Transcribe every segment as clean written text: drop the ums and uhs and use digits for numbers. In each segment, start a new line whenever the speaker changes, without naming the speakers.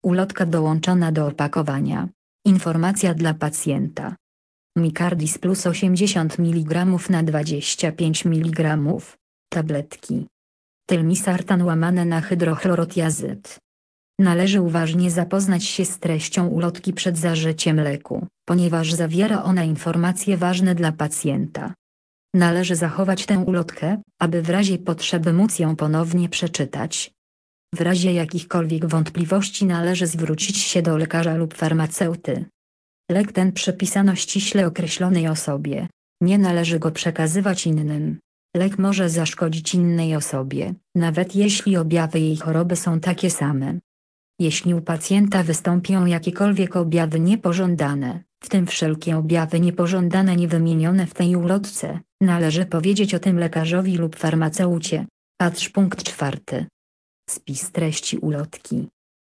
Ulotka dołączona do opakowania. Informacja dla pacjenta. Micardis Plus 80 mg na 25 mg. Tabletki. Telmisartan łamane na hydrochlorotiazyd. Należy uważnie zapoznać się z treścią ulotki przed zażyciem leku, ponieważ zawiera ona informacje ważne dla pacjenta. Należy zachować tę ulotkę, aby w razie potrzeby móc ją ponownie przeczytać. W razie jakichkolwiek wątpliwości należy zwrócić się do lekarza lub farmaceuty. Lek ten przepisano ściśle określonej osobie. Nie należy go przekazywać innym. Lek może zaszkodzić innej osobie, nawet jeśli objawy jej choroby są takie same. Jeśli u pacjenta wystąpią jakiekolwiek objawy niepożądane, w tym wszelkie objawy niepożądane niewymienione w tej ulotce, należy powiedzieć o tym lekarzowi lub farmaceucie. Patrz punkt 4. Spis treści ulotki.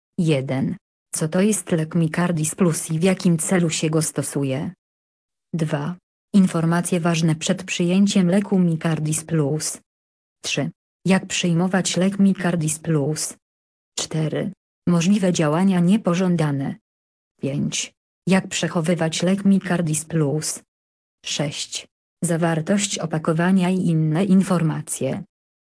1. Co to jest lek Micardis Plus i w jakim celu się go stosuje? 2. Informacje ważne przed przyjęciem leku Micardis Plus. 3. Jak przyjmować lek Micardis Plus? 4. Możliwe działania niepożądane. 5. Jak przechowywać lek Micardis Plus? 6. Zawartość opakowania i inne informacje.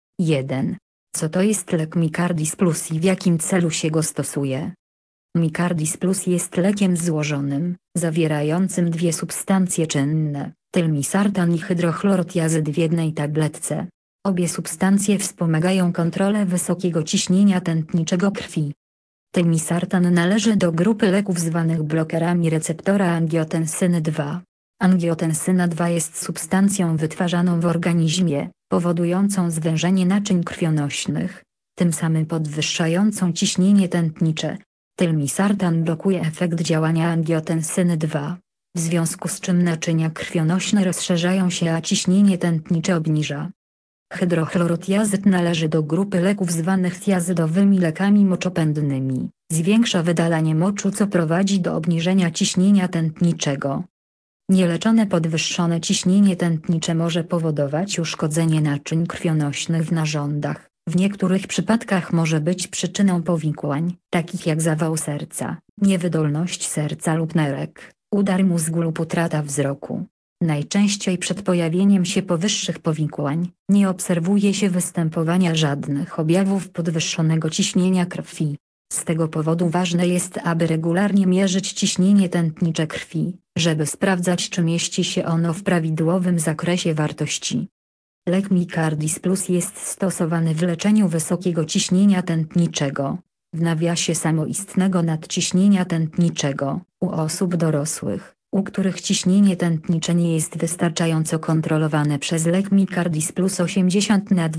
1. Co to jest lek Micardis Plus i w jakim celu się go stosuje? Micardis Plus jest lekiem złożonym, zawierającym dwie substancje czynne, telmisartan i hydrochlorotiazyd w jednej tabletce. Obie substancje wspomagają kontrolę wysokiego ciśnienia tętniczego krwi. Telmisartan należy do grupy leków zwanych blokerami receptora angiotensyny II. Angiotensyna II jest substancją wytwarzaną w organizmie, powodującą zwężenie naczyń krwionośnych, tym samym podwyższającą ciśnienie tętnicze. Telmisartan blokuje efekt działania angiotensyny II, w związku z czym naczynia krwionośne rozszerzają się, a ciśnienie tętnicze obniża. Hydrochlorotiazyd należy do grupy leków zwanych tiazydowymi lekami moczopędnymi. Zwiększa wydalanie moczu, co prowadzi do obniżenia ciśnienia tętniczego. Nieleczone podwyższone ciśnienie tętnicze może powodować uszkodzenie naczyń krwionośnych w narządach. W niektórych przypadkach może być przyczyną powikłań, takich jak zawał serca, niewydolność serca lub nerek, udar mózgu lub utrata wzroku. Najczęściej przed pojawieniem się powyższych powikłań nie obserwuje się występowania żadnych objawów podwyższonego ciśnienia krwi. Z tego powodu ważne jest, aby regularnie mierzyć ciśnienie tętnicze krwi, żeby sprawdzać, czy mieści się ono w prawidłowym zakresie wartości. Lek Micardis Plus jest stosowany w leczeniu wysokiego ciśnienia tętniczego, w nawiasie samoistnego nadciśnienia tętniczego, u osób dorosłych, u których ciśnienie tętnicze nie jest wystarczająco kontrolowane przez lek Micardis Plus 80 na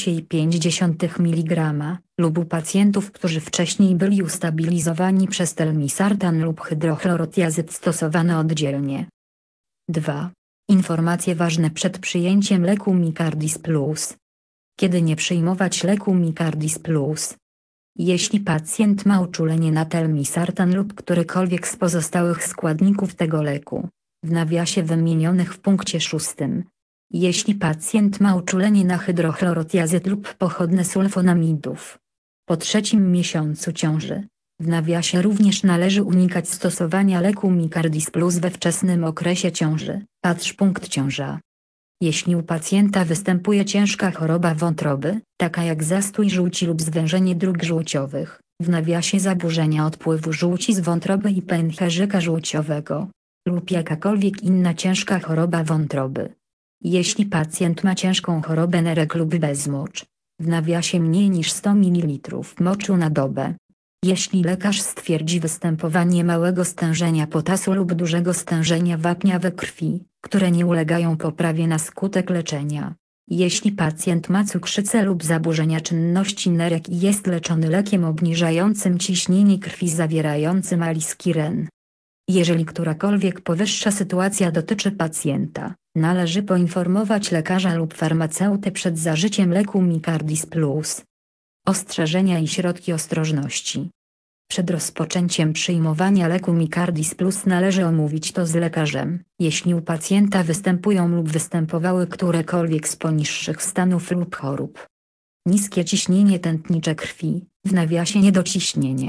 12,5 mg, lub u pacjentów, którzy wcześniej byli ustabilizowani przez telmisartan lub hydrochlorotiazyd stosowany oddzielnie. 2. Informacje ważne przed przyjęciem leku Micardis Plus. Kiedy nie przyjmować leku Micardis Plus? Jeśli pacjent ma uczulenie na telmisartan lub którykolwiek z pozostałych składników tego leku, w nawiasie wymienionych w punkcie 6. Jeśli pacjent ma uczulenie na hydrochlorotiazyd lub pochodne sulfonamidów. Po 3. miesiącu ciąży, w nawiasie również należy unikać stosowania leku Micardis Plus we wczesnym okresie ciąży. Patrz punkt ciąża. Jeśli u pacjenta występuje ciężka choroba wątroby, taka jak zastój żółci lub zwężenie dróg żółciowych, w nawiasie zaburzenia odpływu żółci z wątroby i pęcherzyka żółciowego, lub jakakolwiek inna ciężka choroba wątroby. Jeśli pacjent ma ciężką chorobę nerek lub bezmocz, w nawiasie mniej niż 100 ml moczu na dobę. Jeśli lekarz stwierdzi występowanie małego stężenia potasu lub dużego stężenia wapnia we krwi, które nie ulegają poprawie na skutek leczenia. Jeśli pacjent ma cukrzycę lub zaburzenia czynności nerek i jest leczony lekiem obniżającym ciśnienie krwi zawierającym aliskiren. Jeżeli którakolwiek powyższa sytuacja dotyczy pacjenta, należy poinformować lekarza lub farmaceutę przed zażyciem leku Micardis Plus. Ostrzeżenia i środki ostrożności. Przed rozpoczęciem przyjmowania leku Micardis Plus należy omówić to z lekarzem, jeśli u pacjenta występują lub występowały którekolwiek z poniższych stanów lub chorób. Niskie ciśnienie tętnicze krwi, w nawiasie niedociśnienie,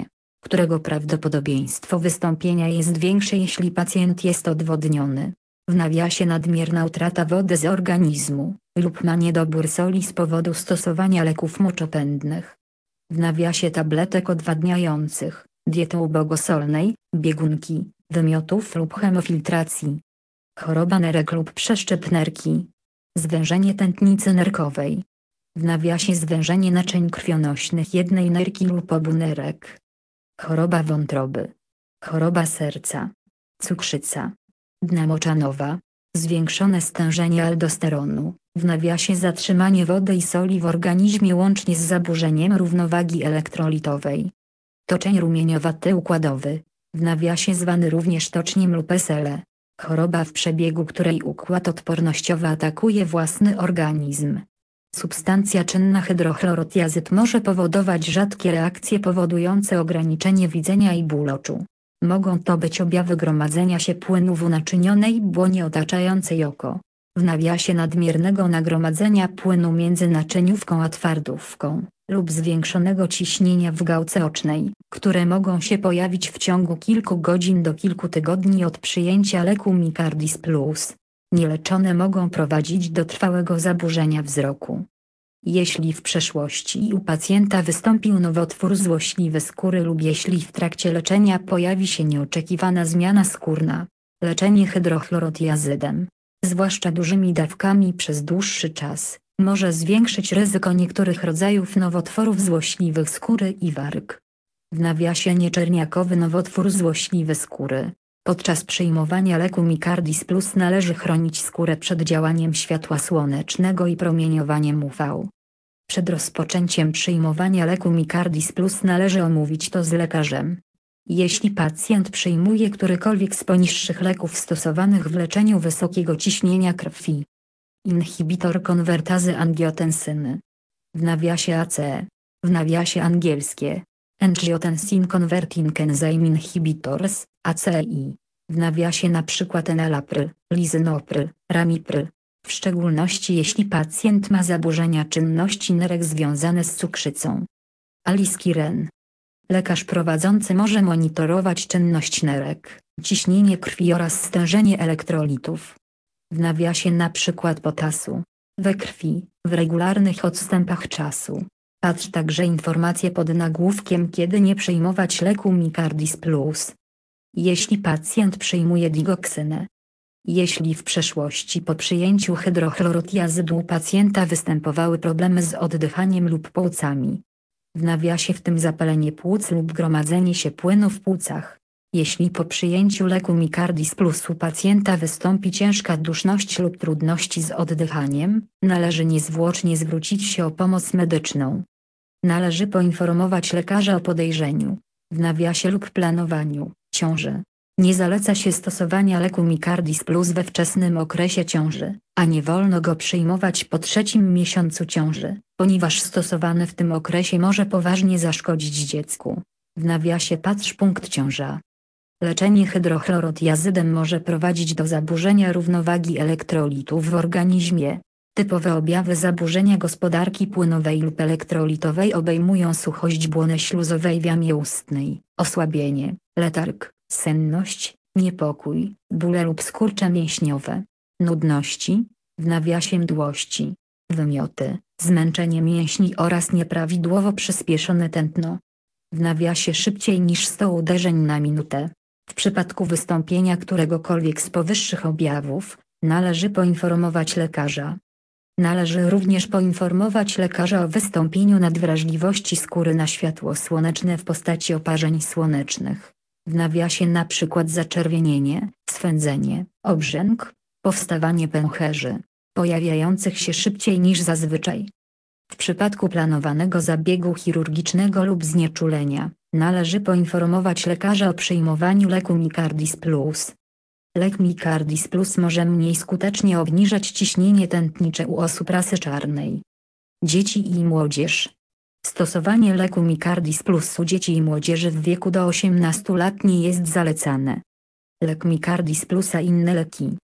którego prawdopodobieństwo wystąpienia jest większe jeśli pacjent jest odwodniony, w nawiasie nadmierna utrata wody z organizmu, lub ma niedobór soli z powodu stosowania leków moczopędnych. W nawiasie tabletek odwadniających, diety ubogosolnej, biegunki, wymiotów lub hemofiltracji. Choroba nerek lub przeszczep nerki. Zwężenie tętnicy nerkowej. W nawiasie zwężenie naczyń krwionośnych jednej nerki lub obu nerek. Choroba wątroby. Choroba serca. Cukrzyca. Dna moczanowa. Zwiększone stężenie aldosteronu, w nawiasie zatrzymanie wody i soli w organizmie łącznie z zaburzeniem równowagi elektrolitowej. Toczeń rumieniowaty układowy, w nawiasie zwany również toczniem lub SLE. Choroba w przebiegu której układ odpornościowy atakuje własny organizm. Substancja czynna hydrochlorotiazyd może powodować rzadkie reakcje powodujące ograniczenie widzenia i ból oczu. Mogą to być objawy gromadzenia się płynu w unaczynionej błonie otaczającej oko, w nawiasie nadmiernego nagromadzenia płynu między naczyniówką a twardówką, lub zwiększonego ciśnienia w gałce ocznej, które mogą się pojawić w ciągu kilku godzin do kilku tygodni od przyjęcia leku Micardis Plus. Nieleczone mogą prowadzić do trwałego zaburzenia wzroku. Jeśli w przeszłości u pacjenta wystąpił nowotwór złośliwy skóry lub jeśli w trakcie leczenia pojawi się nieoczekiwana zmiana skórna, leczenie hydrochlorotiazydem, zwłaszcza dużymi dawkami przez dłuższy czas, może zwiększyć ryzyko niektórych rodzajów nowotworów złośliwych skóry i warg. W nawiasie nieczerniakowy nowotwór złośliwy skóry. Podczas przyjmowania leku Micardis Plus należy chronić skórę przed działaniem światła słonecznego i promieniowaniem UV. Przed rozpoczęciem przyjmowania leku Micardis Plus należy omówić to z lekarzem. Jeśli pacjent przyjmuje którykolwiek z poniższych leków stosowanych w leczeniu wysokiego ciśnienia krwi. Inhibitor konwertazy angiotensyny. W nawiasie ACE. W nawiasie angielskie. Angiotensin Converting Enzyme Inhibitors, ACI. W nawiasie np. enalapril, lisinopril, ramipril. W szczególności jeśli pacjent ma zaburzenia czynności nerek związane z cukrzycą. Aliskiren. Lekarz prowadzący może monitorować czynność nerek, ciśnienie krwi oraz stężenie elektrolitów. W nawiasie np. potasu. We krwi, w regularnych odstępach czasu. Patrz także informacje pod nagłówkiem kiedy nie przyjmować leku Micardis Plus. Jeśli pacjent przyjmuje digoksynę. Jeśli w przeszłości po przyjęciu hydrochlorotiazydu u pacjenta występowały problemy z oddychaniem lub płucami. W nawiasie w tym zapalenie płuc lub gromadzenie się płynu w płucach. Jeśli po przyjęciu leku Micardis Plus u pacjenta wystąpi ciężka duszność lub trudności z oddychaniem, należy niezwłocznie zwrócić się o pomoc medyczną. Należy poinformować lekarza o podejrzeniu, w nawiasie lub planowaniu, ciąży. Nie zaleca się stosowania leku Micardis Plus we wczesnym okresie ciąży, a nie wolno go przyjmować po 3. miesiącu ciąży, ponieważ stosowany w tym okresie może poważnie zaszkodzić dziecku. W nawiasie patrz punkt ciąża. Leczenie hydrochlorotiazydem może prowadzić do zaburzenia równowagi elektrolitów w organizmie. Typowe objawy zaburzenia gospodarki płynowej lub elektrolitowej obejmują suchość błony śluzowej w jamie ustnej, osłabienie, letarg, senność, niepokój, bóle lub skurcze mięśniowe, nudności, w nawiasie mdłości, wymioty, zmęczenie mięśni oraz nieprawidłowo przyspieszone tętno. W nawiasie szybciej niż 100 uderzeń na minutę. W przypadku wystąpienia któregokolwiek z powyższych objawów, należy poinformować lekarza. Należy również poinformować lekarza o wystąpieniu nadwrażliwości skóry na światło słoneczne w postaci oparzeń słonecznych. W nawiasie np. zaczerwienienie, swędzenie, obrzęk, powstawanie pęcherzy, pojawiających się szybciej niż zazwyczaj. W przypadku planowanego zabiegu chirurgicznego lub znieczulenia, należy poinformować lekarza o przyjmowaniu leku Micardis Plus. Lek Micardis Plus może mniej skutecznie obniżać ciśnienie tętnicze u osób rasy czarnej. Dzieci i młodzież. Stosowanie leku Micardis Plus u dzieci i młodzieży w wieku do 18 lat nie jest zalecane. Lek Micardis Plus a inne leki.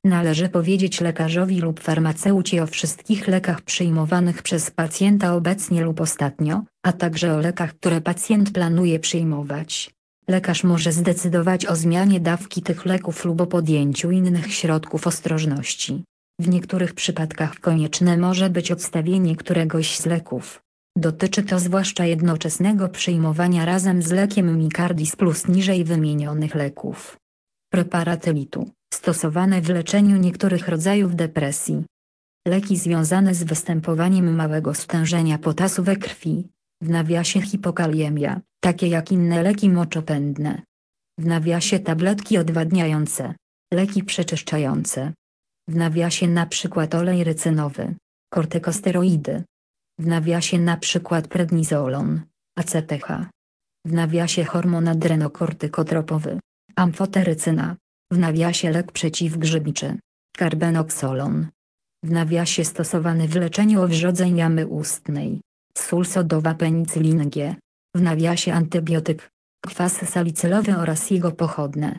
Należy powiedzieć lekarzowi lub farmaceucie o wszystkich lekach przyjmowanych przez pacjenta obecnie lub ostatnio, a także o lekach, które pacjent planuje przyjmować. Lekarz może zdecydować o zmianie dawki tych leków lub o podjęciu innych środków ostrożności. W niektórych przypadkach konieczne może być odstawienie któregoś z leków. Dotyczy to zwłaszcza jednoczesnego przyjmowania razem z lekiem Micardis Plus niżej wymienionych leków. Preparaty litu, stosowane w leczeniu niektórych rodzajów depresji. Leki związane z występowaniem małego stężenia potasu we krwi, w nawiasie hipokaliemia, takie jak inne leki moczopędne. W nawiasie tabletki odwadniające, leki przeczyszczające. W nawiasie np. olej rycynowy, kortykosteroidy. W nawiasie np. prednizolon, ACTH. W nawiasie hormon adrenokortykotropowy, amfoterycyna. W nawiasie lek przeciwgrzybiczy, karbenoksolon. W nawiasie stosowany w leczeniu owrzodzeń jamy ustnej, sól sodowa penicylin G. W nawiasie antybiotyk, kwas salicylowy oraz jego pochodne.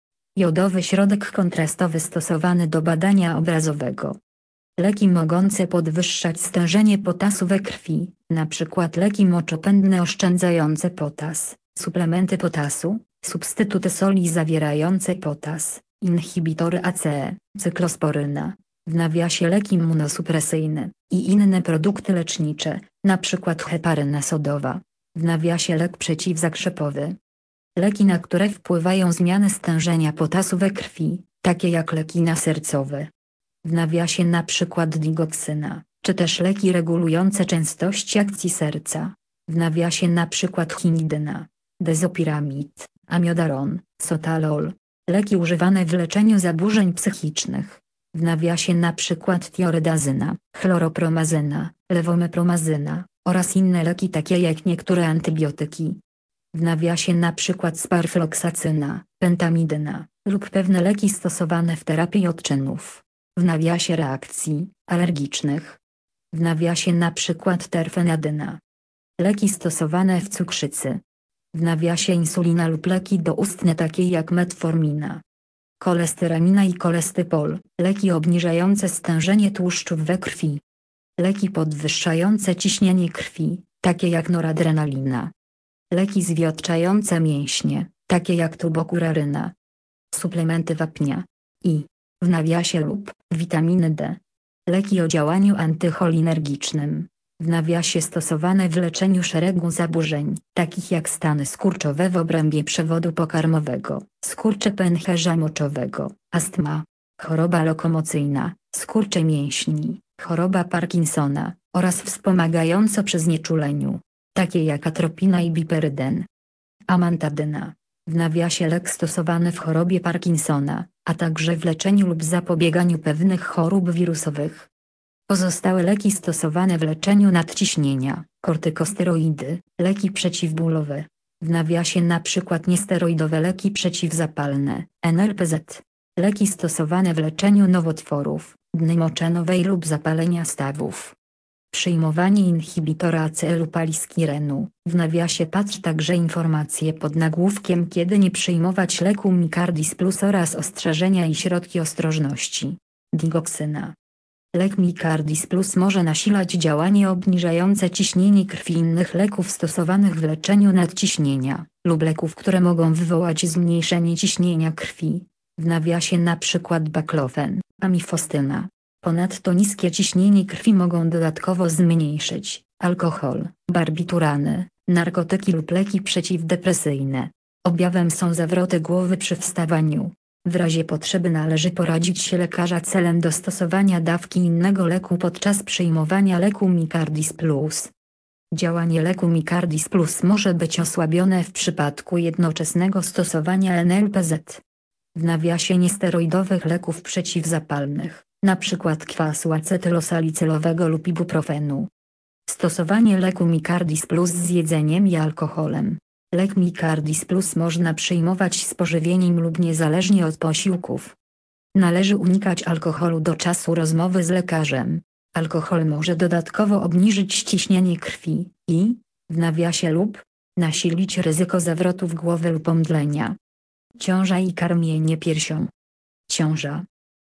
Jodowy środek kontrastowy stosowany do badania obrazowego. Leki mogące podwyższać stężenie potasu we krwi, np. leki moczopędne oszczędzające potas, suplementy potasu, substytuty soli zawierające potas, inhibitory ACE, cyklosporyna. W nawiasie leki immunosupresyjne i inne produkty lecznicze, np. heparyna sodowa. W nawiasie lek przeciwzakrzepowy. Leki, na które wpływają zmiany stężenia potasu we krwi, takie jak leki nasercowe. W nawiasie np. digoksyna, czy też leki regulujące częstość akcji serca. W nawiasie np. chinidyna, dezopiramid, amiodaron, sotalol. Leki używane w leczeniu zaburzeń psychicznych. W nawiasie np. tioredazyna, chloropromazyna, lewomepromazyna oraz inne leki takie jak niektóre antybiotyki. W nawiasie np. sparfloksacyna, pentamidyna lub pewne leki stosowane w terapii odczynów. W nawiasie reakcji alergicznych. W nawiasie np. terfenadyna. Leki stosowane w cukrzycy. W nawiasie insulina lub leki doustne takie jak metformina, kolestyramina i kolestypol, leki obniżające stężenie tłuszczów we krwi. Leki podwyższające ciśnienie krwi, takie jak noradrenalina. Leki zwiotczające mięśnie, takie jak tubokuraryna. Suplementy wapnia i, w nawiasie lub, witaminy D. Leki o działaniu antycholinergicznym. W nawiasie stosowane w leczeniu szeregu zaburzeń, takich jak stany skurczowe w obrębie przewodu pokarmowego, skurcze pęcherza moczowego, astma, choroba lokomocyjna, skurcze mięśni, choroba Parkinsona, oraz wspomagająco przy znieczuleniu, takie jak atropina i biperyden. Amantadyna. W nawiasie lek stosowany w chorobie Parkinsona, a także w leczeniu lub zapobieganiu pewnych chorób wirusowych. Pozostałe leki stosowane w leczeniu nadciśnienia, kortykosteroidy, leki przeciwbólowe. W nawiasie np. niesteroidowe leki przeciwzapalne, NRPZ. Leki stosowane w leczeniu nowotworów, dny moczanowej lub zapalenia stawów. Przyjmowanie inhibitora ACE lub aliskirenu. W nawiasie patrz także informacje pod nagłówkiem kiedy nie przyjmować leku Micardis Plus oraz ostrzeżenia i środki ostrożności. Digoksyna. Lek Micardis Plus może nasilać działanie obniżające ciśnienie krwi innych leków stosowanych w leczeniu nadciśnienia, lub leków, które mogą wywołać zmniejszenie ciśnienia krwi. W nawiasie np. baclofen, amifostyna. Ponadto niskie ciśnienie krwi mogą dodatkowo zmniejszyć alkohol, barbiturany, narkotyki lub leki przeciwdepresyjne. Objawem są zawroty głowy przy wstawaniu. W razie potrzeby należy poradzić się lekarza celem dostosowania dawki innego leku podczas przyjmowania leku Micardis Plus. Działanie leku Micardis Plus może być osłabione w przypadku jednoczesnego stosowania NLPZ. W nawiasie niesteroidowych leków przeciwzapalnych, np. kwasu acetylosalicylowego lub ibuprofenu. Stosowanie leku Micardis Plus z jedzeniem i alkoholem. Lek Micardis Plus można przyjmować z pożywieniem lub niezależnie od posiłków. Należy unikać alkoholu do czasu rozmowy z lekarzem. Alkohol może dodatkowo obniżyć ciśnienie krwi i, w nawiasie lub, nasilić ryzyko zawrotów głowy lub omdlenia. Ciąża i karmienie piersią. Ciąża.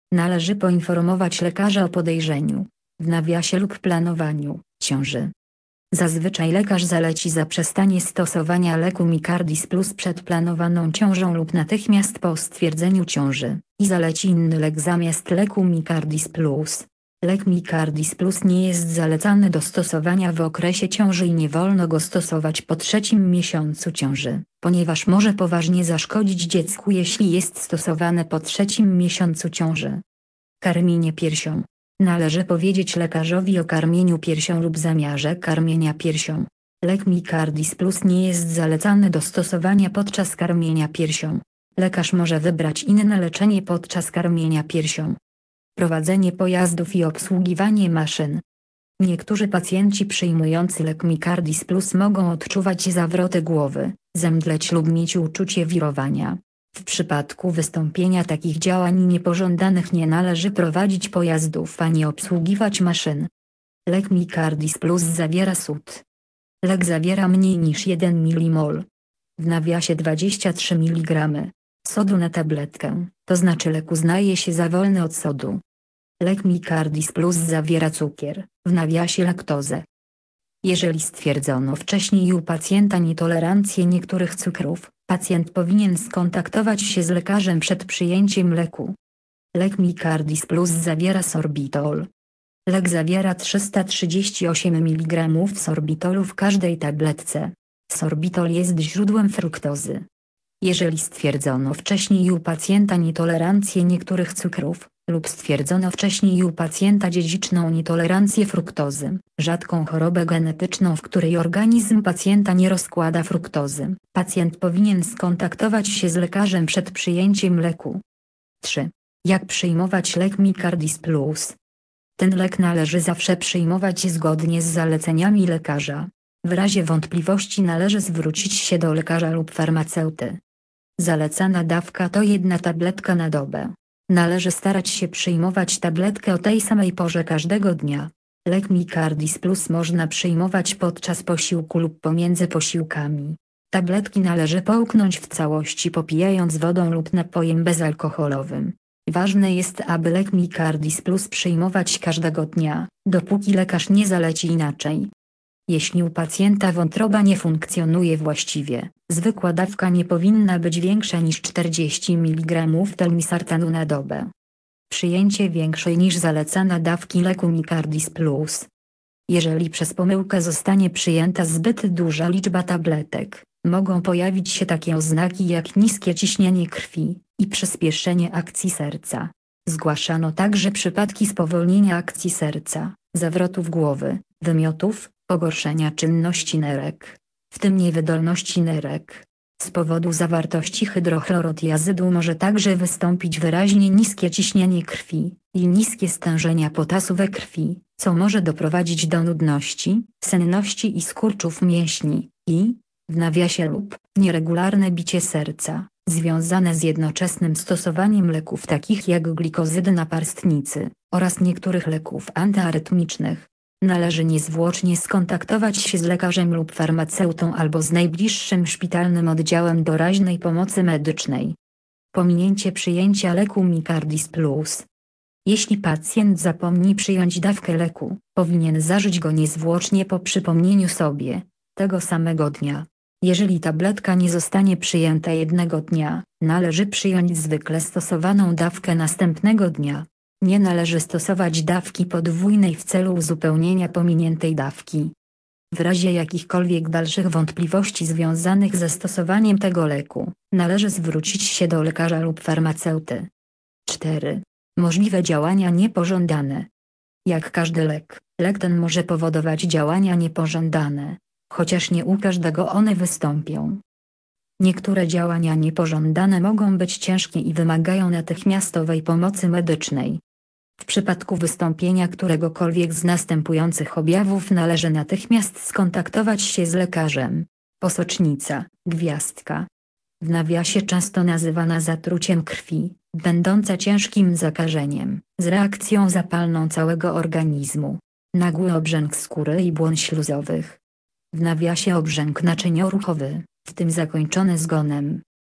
Należy poinformować lekarza o podejrzeniu, w nawiasie lub planowaniu, ciąży. Zazwyczaj lekarz zaleci zaprzestanie stosowania leku Micardis Plus przed planowaną ciążą lub natychmiast po stwierdzeniu ciąży i zaleci inny lek zamiast leku Micardis Plus. Lek Micardis Plus nie jest zalecany do stosowania w okresie ciąży i nie wolno go stosować po 3. miesiącu ciąży, ponieważ może poważnie zaszkodzić dziecku, jeśli jest stosowane po 3. miesiącu ciąży. Karmienie piersią. Należy powiedzieć lekarzowi o karmieniu piersią lub zamiarze karmienia piersią. Lek Micardis Plus nie jest zalecany do stosowania podczas karmienia piersią. Lekarz może wybrać inne leczenie podczas karmienia piersią. Prowadzenie pojazdów i obsługiwanie maszyn. Niektórzy pacjenci przyjmujący lek Micardis Plus mogą odczuwać zawroty głowy, zemdleć lub mieć uczucie wirowania. W przypadku wystąpienia takich działań niepożądanych nie należy prowadzić pojazdów ani obsługiwać maszyn. Lek Micardis Plus zawiera sód. Lek zawiera mniej niż 1 mmol. W nawiasie 23 mg sodu na tabletkę, to znaczy lek uznaje się za wolny od sodu. Lek Micardis Plus zawiera cukier, w nawiasie laktozę. Jeżeli stwierdzono wcześniej u pacjenta nietolerancję niektórych cukrów, pacjent powinien skontaktować się z lekarzem przed przyjęciem leku. Lek Micardis Plus zawiera sorbitol. Lek zawiera 338 mg sorbitolu w każdej tabletce. Sorbitol jest źródłem fruktozy. Jeżeli stwierdzono wcześniej u pacjenta nietolerancję niektórych cukrów, lub stwierdzono wcześniej u pacjenta dziedziczną nietolerancję fruktozy, rzadką chorobę genetyczną, w której organizm pacjenta nie rozkłada fruktozy, pacjent powinien skontaktować się z lekarzem przed przyjęciem leku. 3. Jak przyjmować lek Micardis Plus? Ten lek należy zawsze przyjmować zgodnie z zaleceniami lekarza. W razie wątpliwości należy zwrócić się do lekarza lub farmaceuty. Zalecana dawka to 1 tabletka na dobę. Należy starać się przyjmować tabletkę o tej samej porze każdego dnia. Lek Micardis Plus można przyjmować podczas posiłku lub pomiędzy posiłkami. Tabletki należy połknąć w całości popijając wodą lub napojem bezalkoholowym. Ważne jest, aby lek Micardis Plus przyjmować każdego dnia, dopóki lekarz nie zaleci inaczej. Jeśli u pacjenta wątroba nie funkcjonuje właściwie, zwykła dawka nie powinna być większa niż 40 mg telmisartanu na dobę. Przyjęcie większej niż zalecana dawki leku Micardis Plus. Jeżeli przez pomyłkę zostanie przyjęta zbyt duża liczba tabletek, mogą pojawić się takie oznaki jak niskie ciśnienie krwi i przyspieszenie akcji serca. Zgłaszano także przypadki spowolnienia akcji serca, zawrotów głowy, wymiotów, pogorszenia czynności nerek, w tym niewydolności nerek. Z powodu zawartości hydrochlorotiazydu może także wystąpić wyraźnie niskie ciśnienie krwi i niskie stężenia potasu we krwi, co może doprowadzić do nudności, senności i skurczów mięśni i, w nawiasie lub, nieregularne bicie serca, związane z jednoczesnym stosowaniem leków takich jak glikozydy naparstnicy oraz niektórych leków antyarytmicznych. Należy niezwłocznie skontaktować się z lekarzem lub farmaceutą albo z najbliższym szpitalnym oddziałem doraźnej pomocy medycznej. Pominięcie przyjęcia leku Micardis Plus. Jeśli pacjent zapomni przyjąć dawkę leku, powinien zażyć go niezwłocznie po przypomnieniu sobie, tego samego dnia. Jeżeli tabletka nie zostanie przyjęta jednego dnia, należy przyjąć zwykle stosowaną dawkę następnego dnia. Nie należy stosować dawki podwójnej w celu uzupełnienia pominiętej dawki. W razie jakichkolwiek dalszych wątpliwości związanych ze stosowaniem tego leku, należy zwrócić się do lekarza lub farmaceuty. 4. Możliwe działania niepożądane. Jak każdy lek, lek ten może powodować działania niepożądane, chociaż nie u każdego one wystąpią. Niektóre działania niepożądane mogą być ciężkie i wymagają natychmiastowej pomocy medycznej. W przypadku wystąpienia któregokolwiek z następujących objawów należy natychmiast skontaktować się z lekarzem. Posocznica, gwiazdka. W nawiasie często nazywana zatruciem krwi, będąca ciężkim zakażeniem, z reakcją zapalną całego organizmu. Nagły obrzęk skóry i błon śluzowych. W nawiasie obrzęk naczynioruchowy, w tym zakończony zgonem.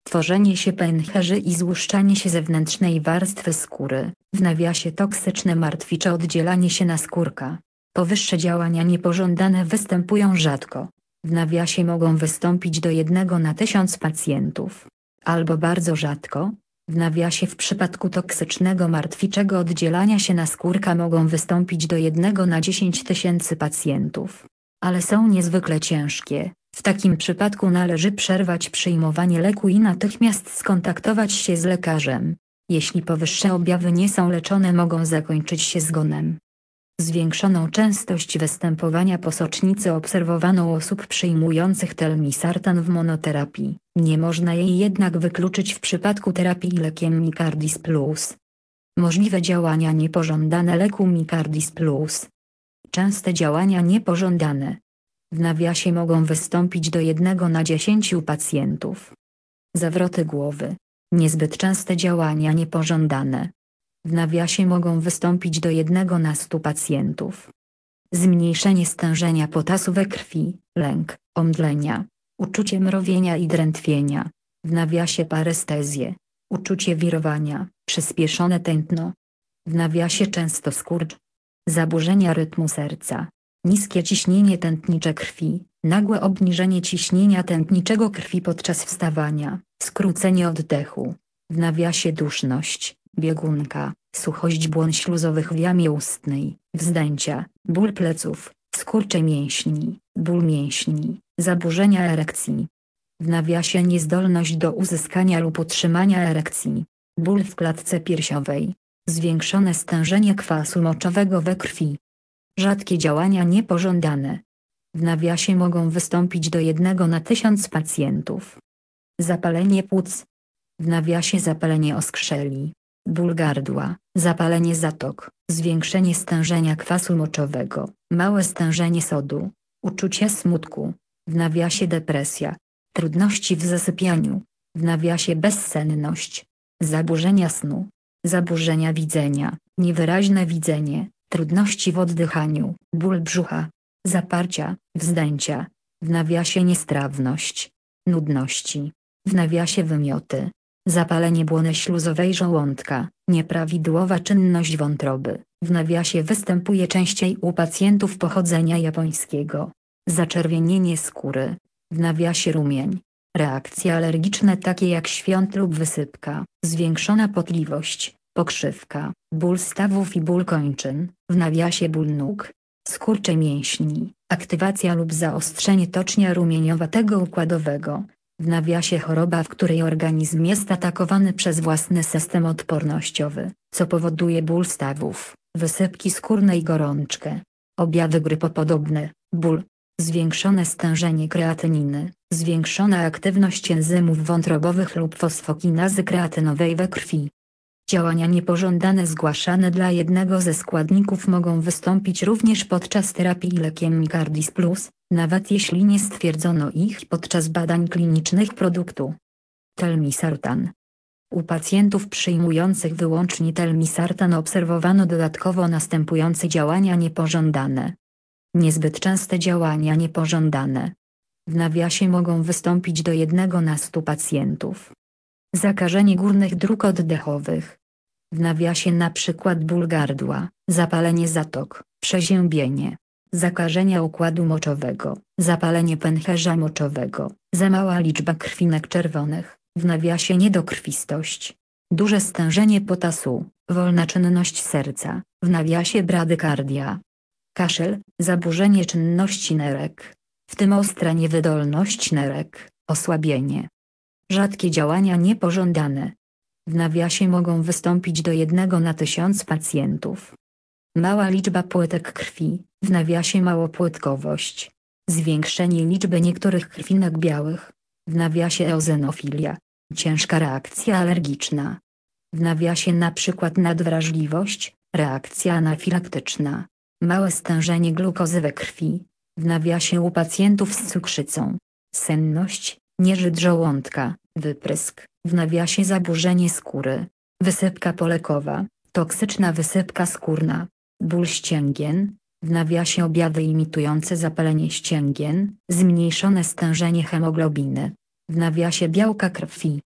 tworzenie się pęcherzy i złuszczanie się zewnętrznej warstwy skóry, w nawiasie toksyczne martwicze oddzielanie się naskórka. Powyższe działania niepożądane występują rzadko. W nawiasie mogą wystąpić do 1 na 1000 pacjentów. Albo bardzo rzadko. W nawiasie w przypadku toksycznego martwiczego oddzielania się naskórka mogą wystąpić do 1 na 10 000 pacjentów. Ale są niezwykle ciężkie. W takim przypadku należy przerwać przyjmowanie leku i natychmiast skontaktować się z lekarzem. Jeśli powyższe objawy nie są leczone, mogą zakończyć się zgonem. Zwiększoną częstość występowania posocznicy obserwowano u osób przyjmujących telmisartan w monoterapii. Nie można jej jednak wykluczyć w przypadku terapii lekiem Micardis Plus. Możliwe działania niepożądane leku Micardis Plus. Częste działania niepożądane. W nawiasie mogą wystąpić do 1 na 10 pacjentów. Zawroty głowy. Niezbyt częste działania niepożądane. W nawiasie mogą wystąpić do 1 na 100 pacjentów. Zmniejszenie stężenia potasu we krwi, lęk, omdlenia, uczucie mrowienia i drętwienia. W nawiasie parestezję, uczucie wirowania, przyspieszone tętno. W nawiasie często skurcz. Zaburzenia rytmu serca. Niskie ciśnienie tętnicze krwi, nagłe obniżenie ciśnienia tętniczego krwi podczas wstawania, skrócenie oddechu. W nawiasie duszność, biegunka, suchość błon śluzowych w jamie ustnej, wzdęcia, ból pleców, skurcze mięśni, ból mięśni, zaburzenia erekcji. W nawiasie niezdolność do uzyskania lub utrzymania erekcji, ból w klatce piersiowej, zwiększone stężenie kwasu moczowego we krwi. Rzadkie działania niepożądane. W nawiasie mogą wystąpić do 1 na 1000 pacjentów. Zapalenie płuc. W nawiasie zapalenie oskrzeli, ból gardła, zapalenie zatok, zwiększenie stężenia kwasu moczowego, małe stężenie sodu, uczucie smutku. W nawiasie depresja, trudności w zasypianiu. W nawiasie bezsenność, zaburzenia snu, zaburzenia widzenia, niewyraźne widzenie. Trudności w oddychaniu, ból brzucha, zaparcia, wzdęcia. W nawiasie niestrawność, nudności. W nawiasie wymioty, zapalenie błony śluzowej żołądka, nieprawidłowa czynność wątroby. W nawiasie występuje częściej u pacjentów pochodzenia japońskiego. Zaczerwienienie skóry. W nawiasie rumień. Reakcje alergiczne takie jak świąt lub wysypka, zwiększona potliwość. Pokrzywka, ból stawów i ból kończyn, w nawiasie ból nóg, skurcze mięśni, aktywacja lub zaostrzenie tocznia rumieniowatego układowego, w nawiasie choroba, w której organizm jest atakowany przez własny system odpornościowy, co powoduje ból stawów, wysypki skórne i gorączkę. Objawy grypopodobne, ból, zwiększone stężenie kreatyniny, zwiększona aktywność enzymów wątrobowych lub fosfokinazy kreatynowej we krwi. Działania niepożądane zgłaszane dla jednego ze składników mogą wystąpić również podczas terapii lekiem Micardis Plus, nawet jeśli nie stwierdzono ich podczas badań klinicznych produktu. Telmisartan. U pacjentów przyjmujących wyłącznie telmisartan obserwowano dodatkowo następujące działania niepożądane. Niezbyt częste działania niepożądane. W nawiasie mogą wystąpić do 1 na 100 pacjentów. Zakażenie górnych dróg oddechowych. W nawiasie np. ból gardła, zapalenie zatok, przeziębienie. Zakażenia układu moczowego, zapalenie pęcherza moczowego, za mała liczba krwinek czerwonych, w nawiasie niedokrwistość. Duże stężenie potasu, wolna czynność serca, w nawiasie bradykardia. Kaszel, zaburzenie czynności nerek, w tym ostra niewydolność nerek, osłabienie. Rzadkie działania niepożądane. W nawiasie mogą wystąpić do 1 na 1000 pacjentów. Mała liczba płytek krwi, w nawiasie małopłytkowość. Zwiększenie liczby niektórych krwinek białych, w nawiasie eozenofilia. Ciężka reakcja alergiczna. W nawiasie np. nadwrażliwość, reakcja anafilaktyczna. Małe stężenie glukozy we krwi, w nawiasie u pacjentów z cukrzycą. Senność, nieżyt żołądka, wyprysk, w nawiasie zaburzenie skóry. Wysypka polekowa, toksyczna wysypka skórna. Ból ścięgien, w nawiasie objawy imitujące zapalenie ścięgien, zmniejszone stężenie hemoglobiny. W nawiasie białka krwi.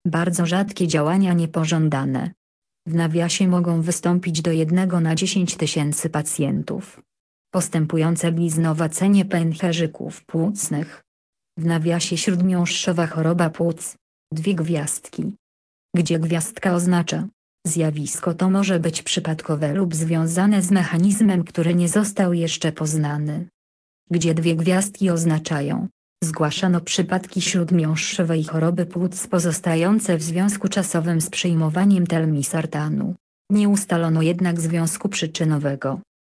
Bardzo rzadkie działania niepożądane. W nawiasie mogą wystąpić do 1 na 10 tysięcy pacjentów. Postępujące bliznowacenie pęcherzyków płucnych. W nawiasie śródmiąższowa choroba płuc. 2 gwiazdki. Gdzie gwiazdka oznacza? Zjawisko to może być przypadkowe lub związane z mechanizmem, który nie został jeszcze poznany. Gdzie 2 gwiazdki oznaczają: zgłaszano przypadki śródmiąższowej choroby płuc pozostające w związku czasowym z przyjmowaniem telmisartanu. Nie ustalono jednak związku przyczynowego.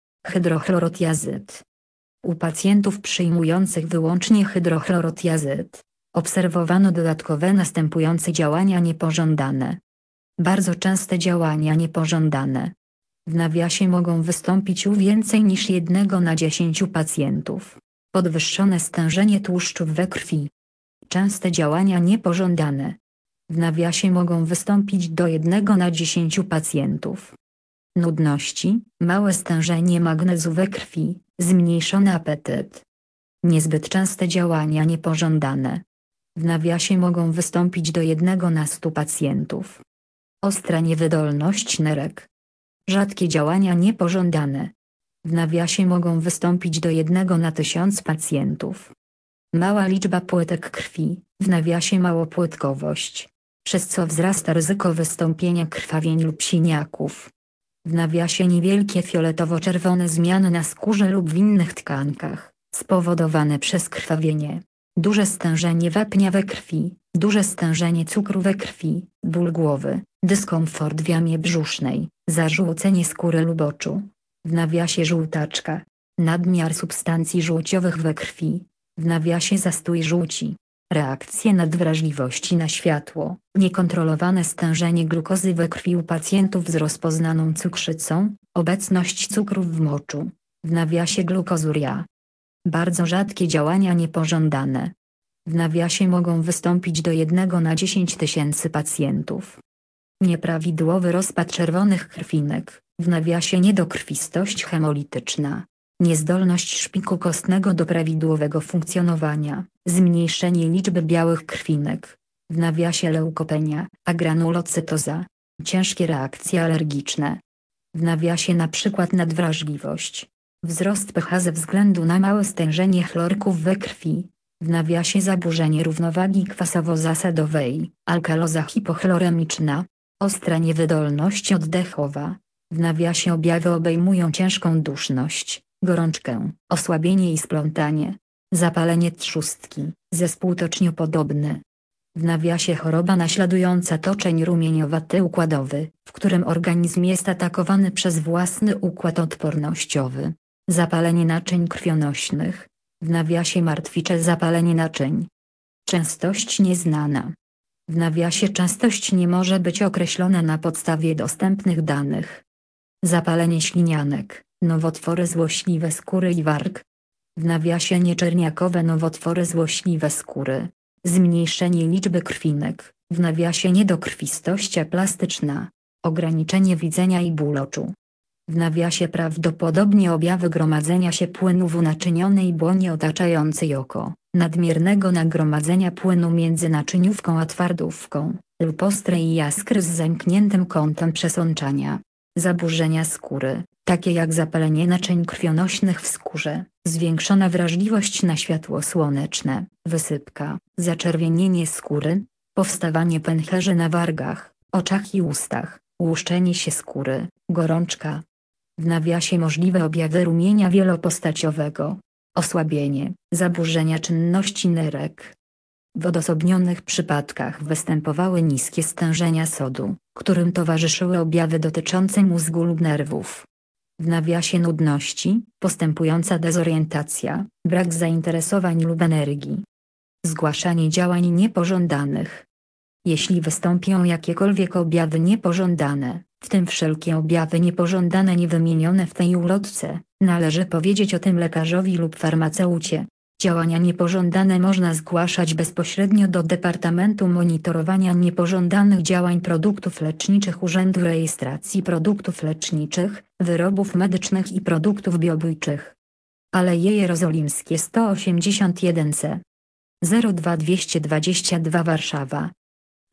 Hydrochlorotiazyd. U pacjentów przyjmujących wyłącznie hydrochlorotiazyd obserwowano dodatkowe następujące działania niepożądane. Bardzo częste działania niepożądane. W nawiasie mogą wystąpić u więcej niż 1 na 10 pacjentów. Podwyższone stężenie tłuszczów we krwi. Częste działania niepożądane. W nawiasie mogą wystąpić do 1 na 10 pacjentów. Nudności, małe stężenie magnezu we krwi, zmniejszony apetyt. Niezbyt częste działania niepożądane. W nawiasie mogą wystąpić do 1 na 100 pacjentów. Ostra niewydolność nerek. Rzadkie działania niepożądane. W nawiasie mogą wystąpić do 1 na 1000 pacjentów. Mała liczba płytek krwi, w nawiasie małopłytkowość, przez co wzrasta ryzyko wystąpienia krwawień lub siniaków. W nawiasie niewielkie fioletowo-czerwone zmiany na skórze lub w innych tkankach, spowodowane przez krwawienie. Duże stężenie wapnia we krwi, duże stężenie cukru we krwi, ból głowy, dyskomfort w jamie brzusznej, zażółcenie skóry lub oczu. W nawiasie żółtaczka. Nadmiar substancji żółciowych we krwi. W nawiasie zastój żółci. Reakcje nadwrażliwości na światło. Niekontrolowane stężenie glukozy we krwi u pacjentów z rozpoznaną cukrzycą. Obecność cukrów w moczu. W nawiasie glukozuria. Bardzo rzadkie działania niepożądane. W nawiasie mogą wystąpić do 1 na 10 tysięcy pacjentów. Nieprawidłowy rozpad czerwonych krwinek. W nawiasie niedokrwistość hemolityczna. Niezdolność szpiku kostnego do prawidłowego funkcjonowania. Zmniejszenie liczby białych krwinek. W nawiasie leukopenia, agranulocytoza. Ciężkie reakcje alergiczne. W nawiasie np. nadwrażliwość. Wzrost pH ze względu na małe stężenie chlorków we krwi. W nawiasie zaburzenie równowagi kwasowo-zasadowej, alkaloza hipochloremiczna. Ostra niewydolność oddechowa. W nawiasie objawy obejmują ciężką duszność, gorączkę, osłabienie i splątanie. Zapalenie trzustki, zespół toczniopodobny. W nawiasie choroba naśladująca toczeń rumieniowaty-układowy, w którym organizm jest atakowany przez własny układ odpornościowy. Zapalenie naczyń krwionośnych. W nawiasie martwicze zapalenie naczyń. Częstość nieznana. W nawiasie częstość nie może być określona na podstawie dostępnych danych. Zapalenie ślinianek, nowotwory złośliwe skóry i warg. W nawiasie nieczerniakowe nowotwory złośliwe skóry. Zmniejszenie liczby krwinek, w nawiasie niedokrwistość aplastyczna. Ograniczenie widzenia i ból oczu. W nawiasie prawdopodobnie objawy gromadzenia się płynu w unaczynionej błonie otaczającej oko, nadmiernego nagromadzenia płynu między naczyniówką a twardówką, lub ostrej jaskry z zamkniętym kątem przesączania. Zaburzenia skóry, takie jak zapalenie naczyń krwionośnych w skórze, zwiększona wrażliwość na światło słoneczne, wysypka, zaczerwienienie skóry, powstawanie pęcherzy na wargach, oczach i ustach, łuszczenie się skóry, gorączka. W nawiasie możliwe objawy rumienia wielopostaciowego, osłabienie, zaburzenia czynności nerek. W odosobnionych przypadkach występowały niskie stężenia sodu, którym towarzyszyły objawy dotyczące mózgu lub nerwów. W nawiasie nudności, postępująca dezorientacja, brak zainteresowań lub energii. Zgłaszanie działań niepożądanych. Jeśli wystąpią jakiekolwiek objawy niepożądane, w tym wszelkie objawy niepożądane niewymienione w tej ulotce, należy powiedzieć o tym lekarzowi lub farmaceucie. Działania niepożądane można zgłaszać bezpośrednio do Departamentu Monitorowania Niepożądanych Działań Produktów Leczniczych Urzędu Rejestracji Produktów Leczniczych, Wyrobów Medycznych i Produktów Biobójczych. Aleje Jerozolimskie 181C 02222 Warszawa.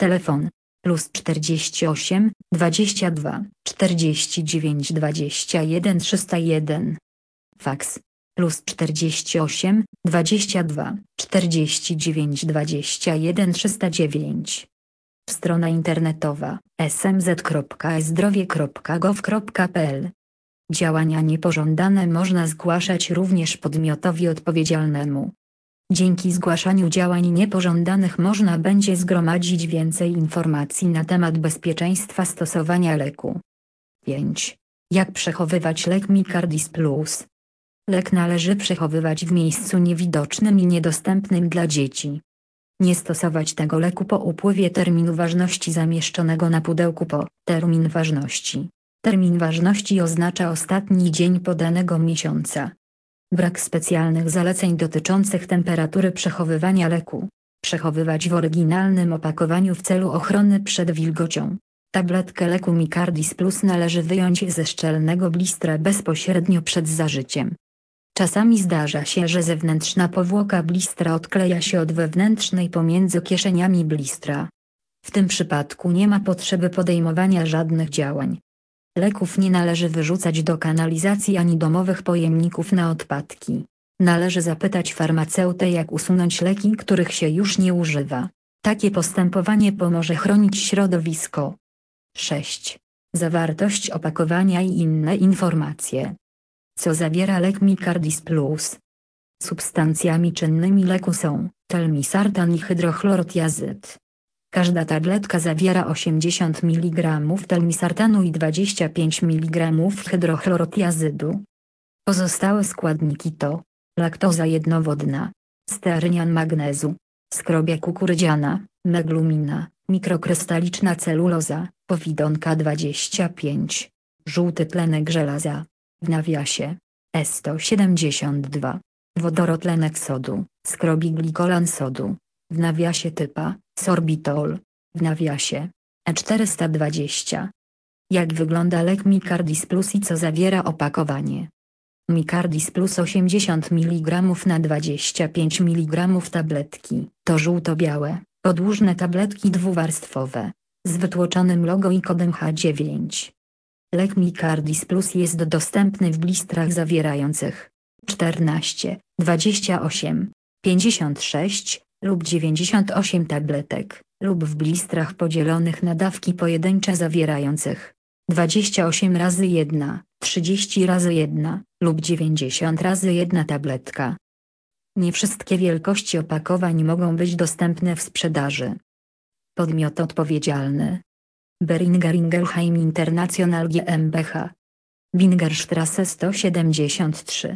Telefon +48 22 49 21 301. Faks +48 22 49 21 309. Strona internetowa smz.ezdrowie.gov.pl. Działania niepożądane można zgłaszać również podmiotowi odpowiedzialnemu. Dzięki zgłaszaniu działań niepożądanych można będzie zgromadzić więcej informacji na temat bezpieczeństwa stosowania leku. 5. Jak przechowywać lek Micardis Plus? Lek należy przechowywać w miejscu niewidocznym i niedostępnym dla dzieci. Nie stosować tego leku po upływie terminu ważności zamieszczonego na pudełku po termin ważności. Termin ważności oznacza ostatni dzień podanego miesiąca. Brak specjalnych zaleceń dotyczących temperatury przechowywania leku. Przechowywać w oryginalnym opakowaniu w celu ochrony przed wilgocią. Tabletkę leku Micardis Plus należy wyjąć ze szczelnego blistra bezpośrednio przed zażyciem. Czasami zdarza się, że zewnętrzna powłoka blistra odkleja się od wewnętrznej pomiędzy kieszeniami blistra. W tym przypadku nie ma potrzeby podejmowania żadnych działań. Leków nie należy wyrzucać do kanalizacji ani domowych pojemników na odpadki. Należy zapytać farmaceutę, jak usunąć leki, których się już nie używa. Takie postępowanie pomoże chronić środowisko. 6. Zawartość opakowania i inne informacje. Co zawiera lek Micardis Plus? Substancjami czynnymi leku są telmisartan i hydrochlorotiazyd. Każda tabletka zawiera 80 mg telmisartanu i 25 mg hydrochlorotiazydu. Pozostałe składniki to laktoza jednowodna, stearynian magnezu, skrobia kukurydziana, meglumina, mikrokrystaliczna celuloza, powidonka 25, żółty tlenek żelaza, w nawiasie E172, wodorotlenek sodu, skrobiglikolan sodu, w nawiasie typa sorbitol, w nawiasie E420. Jak wygląda lek Micardis Plus i co zawiera opakowanie? Micardis Plus 80 mg na 25 mg tabletki to żółto-białe, podłużne tabletki dwuwarstwowe, z wytłoczonym logo i kodem H9. Lek Micardis Plus jest dostępny w blistrach zawierających 14, 28, 56 lub 98 tabletek, lub w blistrach podzielonych na dawki pojedyncze zawierających 28 razy 1, 30 razy 1 lub 90 razy 1 tabletka. Nie wszystkie wielkości opakowań mogą być dostępne w sprzedaży. Podmiot odpowiedzialny: Boehringer Ingelheim International GmbH. Wingerstrasse 173.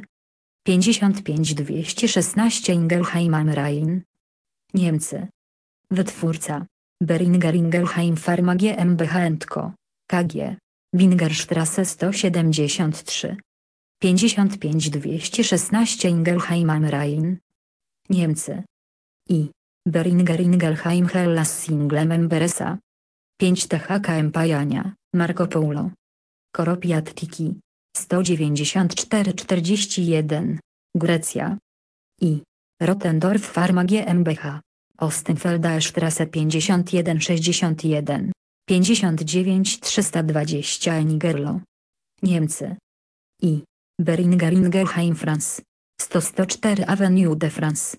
55 216 Ingelheim am Rhein. Niemcy. Wytwórca: Boehringer Ingelheim Pharma GmbH & Co. KG. Wingerstrasse 173. 55 216 Ingelheim am Rhein. Niemcy. I. Boehringer Ingelheim Hellas Single Member SA. 5 THKM Pajania, Marco Polo. Koropiattiki. 194,41. Grecja. I. Rotendorf Pharma GmbH. Ostenfelder Strasse 5161. 59 320 Nigerlo. Niemcy. I. Boehringer Ingelheim France. 104 Avenue de France.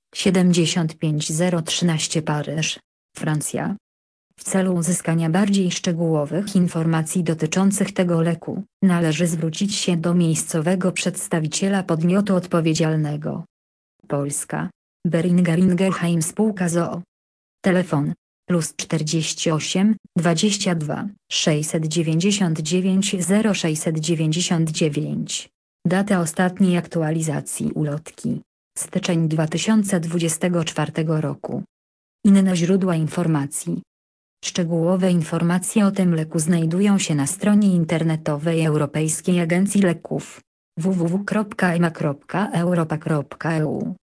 75013 Paryż, Francja. W celu uzyskania bardziej szczegółowych informacji dotyczących tego leku, należy zwrócić się do miejscowego przedstawiciela podmiotu odpowiedzialnego. Polska. Boehringer Ingelheim Spółka z o.o. Telefon +48 22 699 0699. Data ostatniej aktualizacji ulotki: styczeń 2024 roku. Inne źródła informacji. Szczegółowe informacje o tym leku znajdują się na stronie internetowej Europejskiej Agencji Leków www.ema.europa.eu.